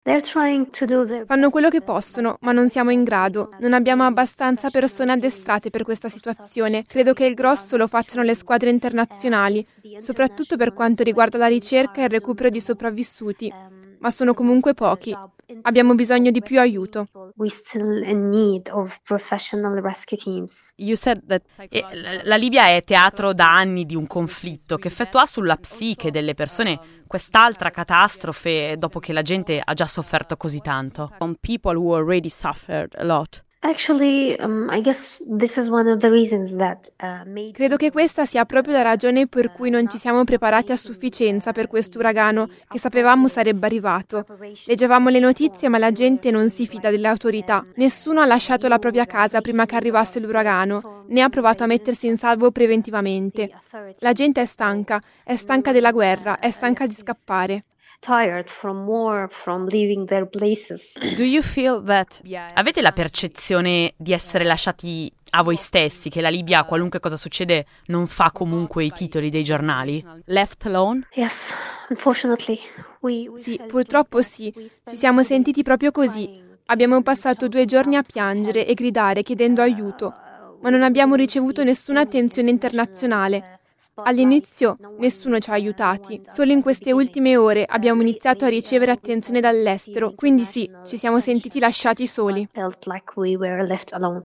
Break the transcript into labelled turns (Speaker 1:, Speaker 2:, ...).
Speaker 1: Fanno quello che possono, ma non siamo in grado. Non abbiamo abbastanza persone addestrate per questa situazione. Credo che il grosso lo facciano le squadre internazionali, soprattutto per quanto riguarda la ricerca e il recupero di sopravvissuti. Ma sono comunque pochi. Abbiamo bisogno di più aiuto.
Speaker 2: La Libia è teatro da anni di un conflitto. Che effetto ha sulla psiche delle persone quest'altra catastrofe dopo che la gente ha già sofferto così tanto?
Speaker 3: On people who already suffered a lot.
Speaker 1: Credo che questa sia proprio la ragione per cui non ci siamo preparati a sufficienza per questo uragano che sapevamo sarebbe arrivato. Leggevamo le notizie, ma la gente non si fida delle autorità. Nessuno ha lasciato la propria casa prima che arrivasse l'uragano, né ha provato a mettersi in salvo preventivamente. La gente è stanca della guerra, è stanca di scappare.
Speaker 3: Do you feel that
Speaker 2: Avete la percezione di essere lasciati a voi stessi, che la Libia, qualunque cosa succede, non fa comunque i titoli dei giornali?
Speaker 3: left alone?
Speaker 1: Sì, purtroppo sì. Ci siamo sentiti proprio così. Abbiamo passato 2 giorni a piangere e gridare chiedendo aiuto, ma non abbiamo ricevuto nessuna attenzione internazionale. All'inizio nessuno ci ha aiutati. Solo in queste ultime ore abbiamo iniziato a ricevere attenzione dall'estero, quindi sì, ci siamo sentiti lasciati soli.